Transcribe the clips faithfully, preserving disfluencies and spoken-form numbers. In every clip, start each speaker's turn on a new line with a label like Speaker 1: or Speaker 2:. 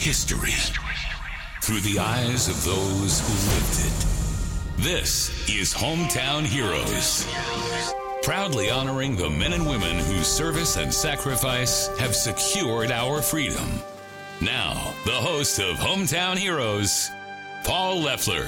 Speaker 1: History through the eyes of those who lived it. This is Hometown Heroes, proudly honoring the men and women whose service and sacrifice have secured our freedom. Now, the host of Hometown Heroes, Paul Leffler.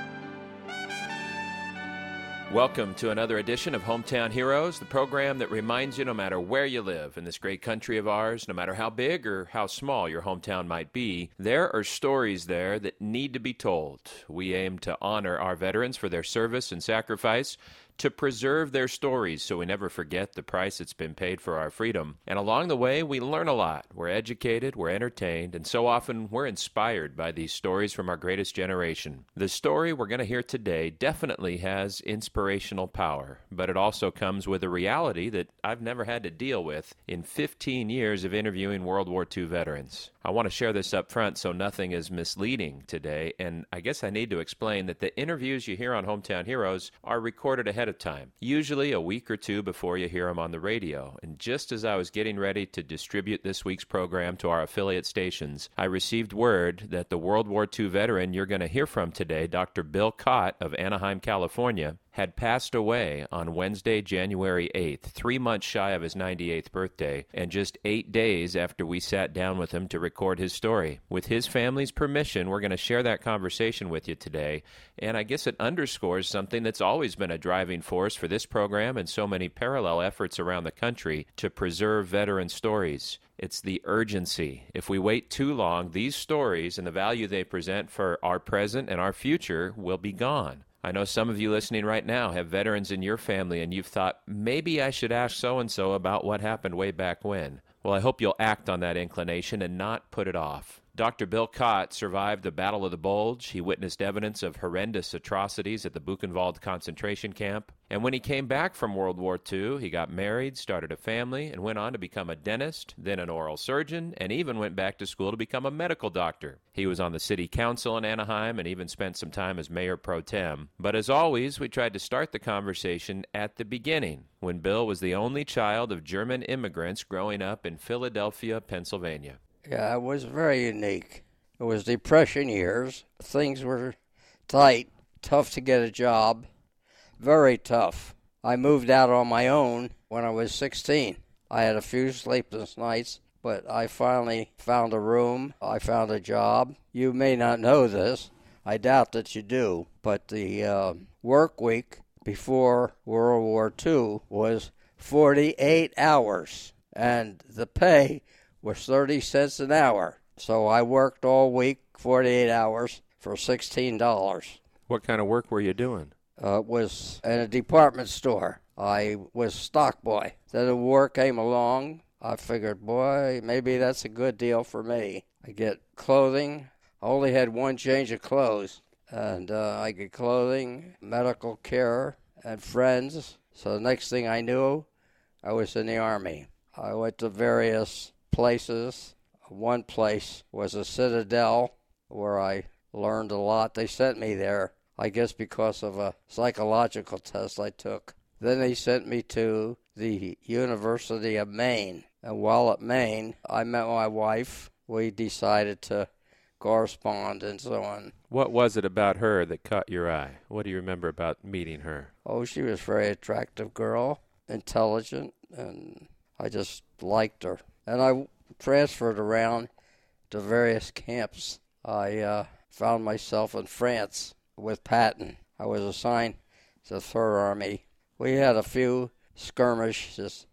Speaker 2: Welcome to another edition of Hometown Heroes, the program that reminds you no matter where you live in this great country of ours, no matter how big or how small your hometown might be, there are stories there that need to be told. We aim to honor our veterans for their service and sacrifice, to preserve their stories so we never forget the price that's been paid for our freedom. And along the way, we learn a lot. We're educated, we're entertained, and so often we're inspired by these stories from our greatest generation. The story we're going to hear today definitely has inspirational power, but it also comes with a reality that I've never had to deal with in fifteen years of interviewing World War Two veterans. I want to share this up front so nothing is misleading today, and I guess I need to explain that the interviews you hear on Hometown Heroes are recorded ahead of time, usually a week or two before you hear them on the radio. And just as I was getting ready to distribute this week's program to our affiliate stations, I received word that the World War Two veteran you're going to hear from today, Doctor Bill Cott of Anaheim, California, had passed away on Wednesday, January eighth, three months shy of his ninety-eighth birthday, and just eight days after we sat down with him to record his story. With his family's permission, we're going to share that conversation with you today, and I guess it underscores something that's always been a driving force for this program and so many parallel efforts around the country to preserve veteran stories. It's the urgency. If we wait too long, these stories and the value they present for our present and our future will be gone. I know some of you listening right now have veterans in your family, and you've thought, maybe I should ask so-and-so about what happened way back when. Well, I hope you'll act on that inclination and not put it off. Doctor Bill Cott survived the Battle of the Bulge. He witnessed evidence of horrendous atrocities at the Buchenwald concentration camp. And when he came back from World War Two, he got married, started a family, and went on to become a dentist, then an oral surgeon, and even went back to school to become a medical doctor. He was on the city council in Anaheim and even spent some time as mayor pro tem. But as always, we tried to start the conversation at the beginning, when Bill was the only child of German immigrants growing up in Philadelphia, Pennsylvania.
Speaker 3: Yeah, it was very unique. It was Depression years. Things were tight, tough to get a job, very tough. I moved out on my own when I was sixteen. I had a few sleepless nights, but I finally found a room. I found a job. You may not know this. I doubt that you do, but the uh, work week before World War Two was forty-eight hours, and the pay was thirty cents an hour. So I worked all week, forty-eight hours, for sixteen dollars.
Speaker 2: What kind of work were you doing?
Speaker 3: Uh, it was in a department store. I was stock boy. Then the war came along. I figured, boy, maybe that's a good deal for me. I get clothing. I only had one change of clothes. And uh, I get clothing, medical care, and friends. So the next thing I knew, I was in the Army. I went to various places. One place was a Citadel where I learned a lot. They sent me there, I guess because of a psychological test I took. Then they sent me to the University of Maine. And while at Maine, I met my wife. We decided to correspond and so on.
Speaker 2: What was it about her that caught your eye? What do you remember about meeting her?
Speaker 3: Oh, she was a very attractive girl, intelligent, and I just liked her. And I transferred around to various camps. I uh, found myself in France with Patton. I was assigned to the Third Army. We had a few skirmishes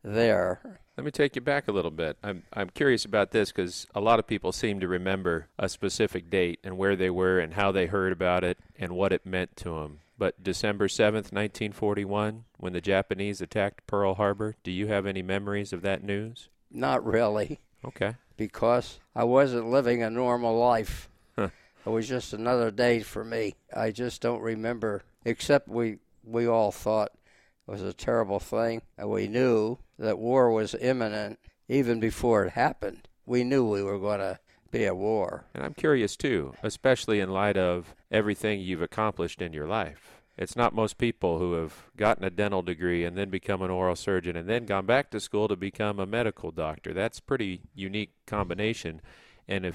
Speaker 3: there.
Speaker 2: Let me take you back a little bit. I'm I'm curious about this because a lot of people seem to remember a specific date and where they were and how they heard about it and what it meant to them. But December seventh, nineteen forty-one, when the Japanese attacked Pearl Harbor, do you have any memories of that news?
Speaker 3: Not really.
Speaker 2: Okay.
Speaker 3: Because I wasn't living a normal life.
Speaker 2: Huh.
Speaker 3: It was just another day for me. I just don't remember, except we, we all thought it was a terrible thing, and we knew that war was imminent even before it happened. We knew we were going to be at war.
Speaker 2: And I'm curious, too, especially in light of everything you've accomplished in your life. It's not most people who have gotten a dental degree and then become an oral surgeon and then gone back to school to become a medical doctor. That's a pretty unique combination. And if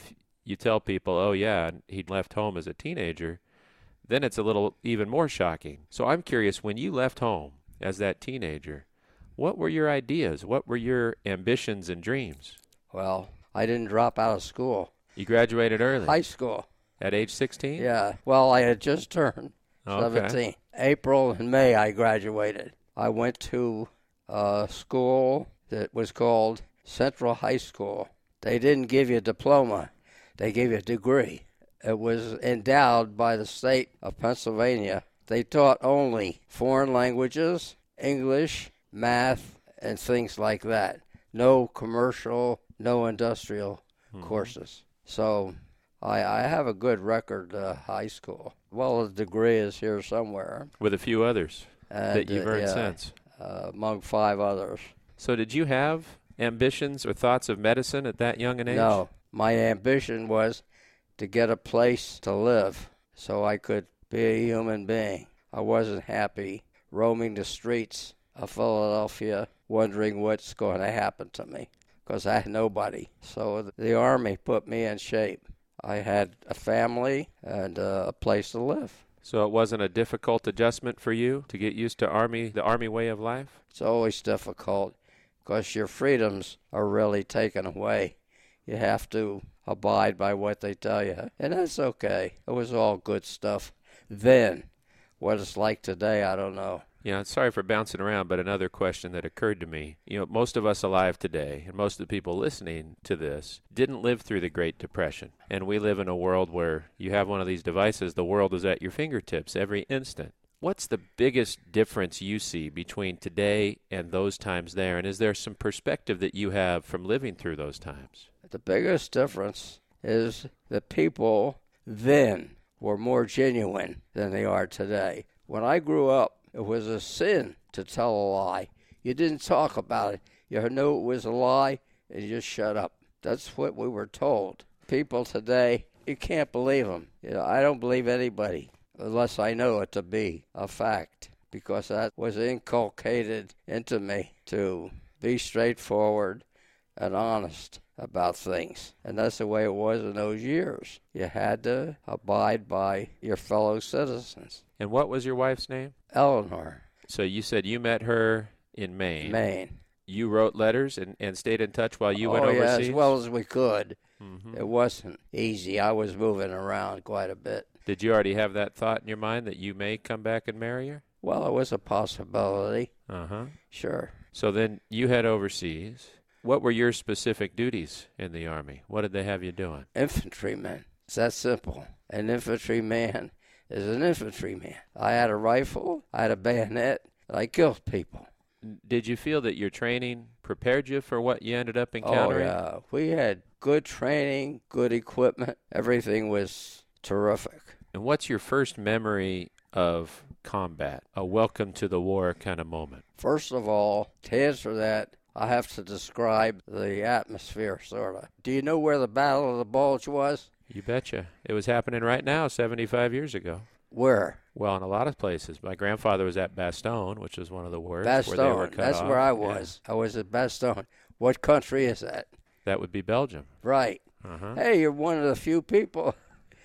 Speaker 2: you tell people, oh, yeah, he'd left home as a teenager, then it's a little even more shocking. So I'm curious, when you left home as that teenager, what were your ideas? What were your ambitions and dreams?
Speaker 3: Well, I didn't drop out of school.
Speaker 2: You graduated early?
Speaker 3: High school.
Speaker 2: At age sixteen?
Speaker 3: Yeah. Well, I had just turned
Speaker 2: Okay.
Speaker 3: seventeen. April and May I graduated. I went to a school that was called Central High School. They didn't give you a diploma. They gave you a degree. It was endowed by the state of Pennsylvania. They taught only foreign languages, English, math, and things like that. No commercial, no industrial hmm. courses. So I, I have a good record uh, high school. Well, the degree is here somewhere.
Speaker 2: With a few others
Speaker 3: and,
Speaker 2: that you've
Speaker 3: uh,
Speaker 2: earned
Speaker 3: yeah,
Speaker 2: since.
Speaker 3: Uh, among five others.
Speaker 2: So did you have ambitions or thoughts of medicine at that young an age?
Speaker 3: No. My ambition was to get a place to live so I could be a human being. I wasn't happy roaming the streets of Philadelphia wondering what's going to happen to me because I had nobody. So the Army put me in shape. I had a family and uh, a place to live.
Speaker 2: So it wasn't a difficult adjustment for you to get used to Army, the Army way of life?
Speaker 3: It's always difficult because your freedoms are really taken away. You have to abide by what they tell you, and that's okay. It was all good stuff then. What it's like today, I don't know.
Speaker 2: Yeah, sorry for bouncing around, but another question that occurred to me. You know, most of us alive today, and most of the people listening to this, didn't live through the Great Depression. And we live in a world where you have one of these devices, the world is at your fingertips every instant. What's the biggest difference you see between today and those times there? And is there some perspective that you have from living through those times?
Speaker 3: The biggest difference is that people then were more genuine than they are today. When I grew up, it was a sin to tell a lie. You didn't talk about it. You knew it was a lie, and you just shut up. That's what we were told. People today, you can't believe them. You know, I don't believe anybody unless I know it to be a fact, because that was inculcated into me to be straightforward and honest about things. And that's the way it was in those years. You had to abide by your fellow citizens.
Speaker 2: And what was your wife's name?
Speaker 3: Eleanor.
Speaker 2: So you said you met her in Maine.
Speaker 3: Maine.
Speaker 2: You wrote letters and, and stayed in touch while you
Speaker 3: oh,
Speaker 2: went overseas?
Speaker 3: Oh, yeah, as well as we could.
Speaker 2: Mm-hmm.
Speaker 3: It wasn't easy. I was moving around quite a bit.
Speaker 2: Did you already have that thought in your mind that you may come back and marry her?
Speaker 3: Well, it was a possibility.
Speaker 2: Uh-huh.
Speaker 3: Sure.
Speaker 2: So then you head overseas. What were your specific duties in the Army? What did they have you doing?
Speaker 3: Infantryman. It's that simple. An infantryman is an infantryman. I had a rifle, I had a bayonet, and I killed people.
Speaker 2: Did you feel that your training prepared you for what you ended up encountering?
Speaker 3: Oh, yeah. We had good training, good equipment. Everything was terrific.
Speaker 2: And what's your first memory of combat, a welcome to the war kind of moment?
Speaker 3: First of all, to answer that, I have to describe the atmosphere, sort of. Do you know where the Battle of the Bulge was?
Speaker 2: You betcha. It was happening right now, seventy-five years ago.
Speaker 3: Where?
Speaker 2: Well, in a lot of places. My grandfather was at Bastogne, which was one of the worst.
Speaker 3: Bastogne,
Speaker 2: where they were cut
Speaker 3: that's
Speaker 2: off.
Speaker 3: where I was. Yeah. I was at Bastogne. What country is that?
Speaker 2: That would be Belgium.
Speaker 3: Right.
Speaker 2: Uh-huh.
Speaker 3: Hey, you're one of the few people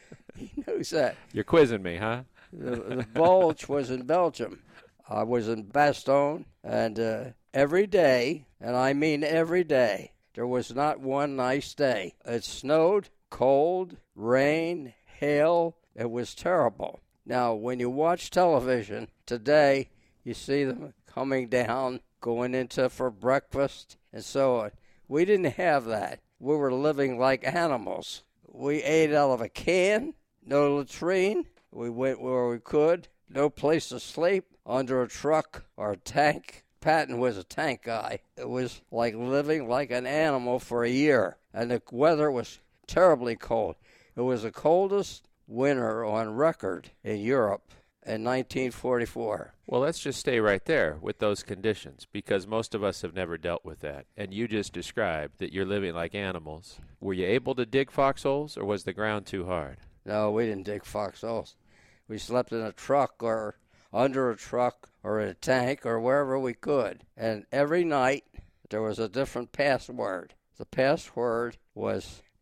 Speaker 3: he knows that.
Speaker 2: You're quizzing me, huh?
Speaker 3: the, the Bulge was in Belgium. I was in Bastogne, and uh, every day, and I mean every day, there was not one nice day. It snowed, cold, rain, hail. It was terrible. Now, when you watch television today, you see them coming down, going into for breakfast, and so on. We didn't have that. We were living like animals. We ate out of a can, no latrine. We went where we could, no place to sleep, under a truck or a tank. Patton was a tank guy. It was like living like an animal for a year. And the weather was terribly cold. It was the coldest winter on record in Europe in nineteen forty-four.
Speaker 2: Well, let's just stay right there with those conditions, because most of us have never dealt with that. And you just described that you're living like animals. Were you able to dig foxholes, or was the ground too hard?
Speaker 3: No, we didn't dig foxholes. We slept in a truck or under a truck or in a tank or wherever we could. And every night there was a different password. The password was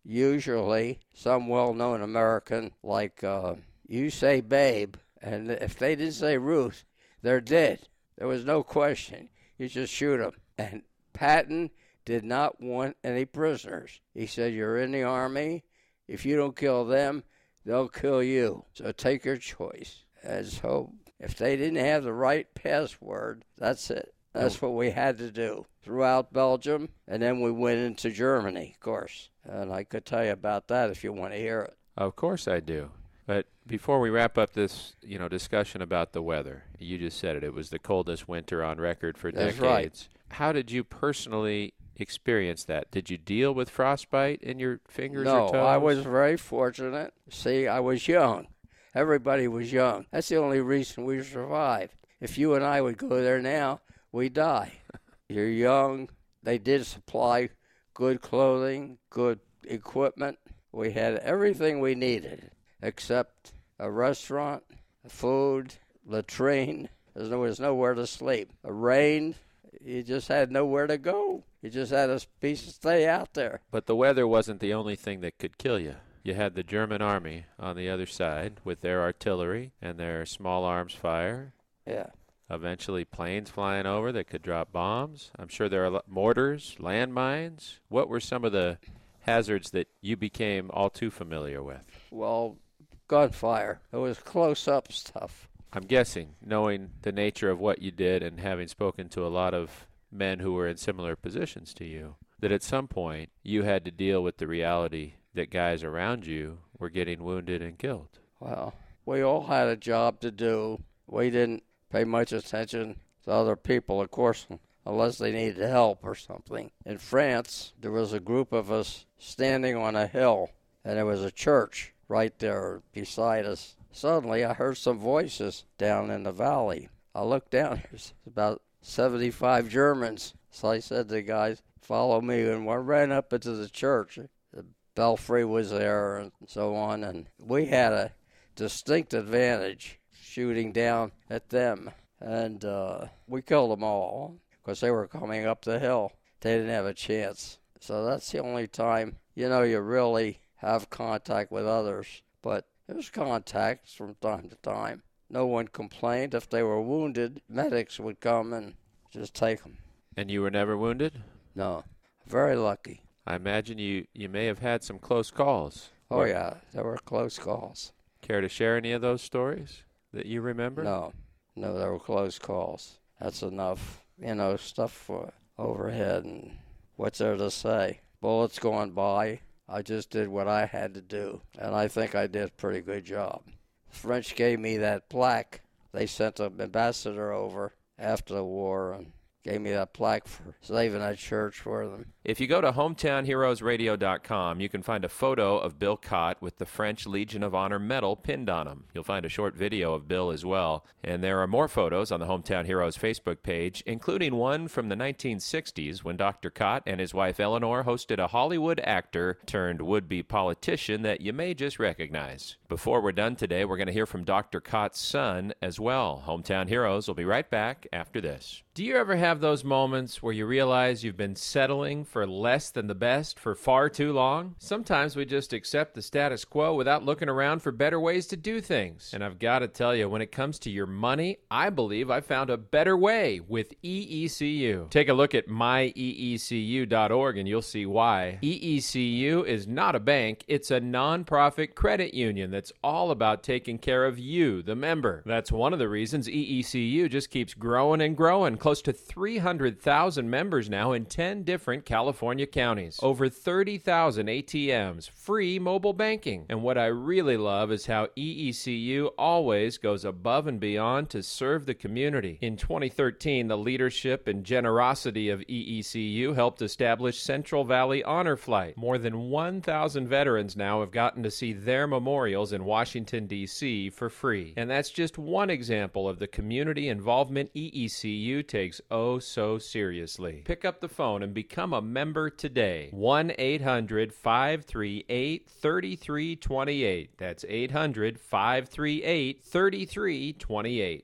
Speaker 3: usually some well-known American like, uh, you say Babe, and if they didn't say Ruth, they're dead. There was no question. You just shoot them. And Patton did not want any prisoners. He said, you're in the Army. If you don't kill them, they'll kill you. So take your choice. And so if they didn't have the right password, that's it. That's what we had to do throughout Belgium. And then we went into Germany, of course. And I could tell you about that if you want to hear it.
Speaker 2: Of course I do. But before we wrap up this, you know, discussion about the weather, you just said it. It was the coldest winter on record for
Speaker 3: That's
Speaker 2: decades.
Speaker 3: Right.
Speaker 2: How did you personally experience that? Did you deal with frostbite in your fingers
Speaker 3: no,
Speaker 2: or toes?
Speaker 3: No, I was very fortunate. See, I was young. Everybody was young. That's the only reason we survived. If you and I would go there now, we'd die. You're young. They did supply good clothing, good equipment. We had everything we needed except a restaurant, food, latrine. There was nowhere to sleep. It rained. You just had nowhere to go. You just had to be, stay out there.
Speaker 2: But the weather wasn't the only thing that could kill you. You had the German army on the other side with their artillery and their small arms fire.
Speaker 3: Yeah.
Speaker 2: Eventually planes flying over that could drop bombs. I'm sure there are mortars, landmines. What were some of the hazards that you became all too familiar with?
Speaker 3: Well, gunfire. It was close-up stuff.
Speaker 2: I'm guessing, knowing the nature of what you did and having spoken to a lot of men who were in similar positions to you, that at some point you had to deal with the reality that guys around you were getting wounded and killed.
Speaker 3: Well, we all had a job to do. We didn't pay much attention to other people, of course, unless they needed help or something. In France, there was a group of us standing on a hill, and there was a church right there beside us. Suddenly, I heard some voices down in the valley. I looked down. There's about seventy-five Germans. So I said to the guys, follow me, and we ran up into the church. The belfry was there and so on, and we had a distinct advantage shooting down at them. And uh, we killed them all because they were coming up the hill. They didn't have a chance. So that's the only time, you know, you really have contact with others. But there's contacts from time to time. No one complained. If they were wounded, medics would come and just take them.
Speaker 2: And you were never wounded?
Speaker 3: No. Very lucky.
Speaker 2: I imagine you, you may have had some close calls.
Speaker 3: Oh, yeah. There were close calls.
Speaker 2: Care to share any of those stories that you remember?
Speaker 3: No. No, there were close calls. That's enough. You know, stuff for overhead and what's there to say? Bullets going by. I just did what I had to do, and I think I did a pretty good job. The French gave me that plaque. They sent an ambassador over after the war and gave me that plaque for saving that church for them.
Speaker 2: If you go to hometown heroes radio dot com, you can find a photo of Bill Cott with the French Legion of Honor medal pinned on him. You'll find a short video of Bill as well. And there are more photos on the Hometown Heroes Facebook page, including one from the nineteen sixties when Doctor Cott and his wife Eleanor hosted a Hollywood actor turned would-be politician that you may just recognize. Before we're done today, we're going to hear from Doctor Cott's son as well. Hometown Heroes will be right back after this. Do you ever have those moments where you realize you've been settling for less than the best for far too long? Sometimes we just accept the status quo without looking around for better ways to do things. And I've got to tell you, when it comes to your money, I believe I found a better way with E E C U. Take a look at my e e c u dot org and you'll see why. E E C U is not a bank, it's a nonprofit credit union that's all about taking care of you, the member. That's one of the reasons E E C U just keeps growing and growing. Close to three hundred thousand members now in ten different California counties. Over thirty thousand A T Ms, free mobile banking. And what I really love is how E E C U always goes above and beyond to serve the community. In twenty thirteen, the leadership and generosity of E E C U helped establish Central Valley Honor Flight. More than one thousand veterans now have gotten to see their memorials in Washington, D C for free. And that's just one example of the community involvement E E C U takes oh so seriously. Pick up the phone and become a member today. one eight hundred five three eight three three two eight. That's eight hundred five three eight three three two eight.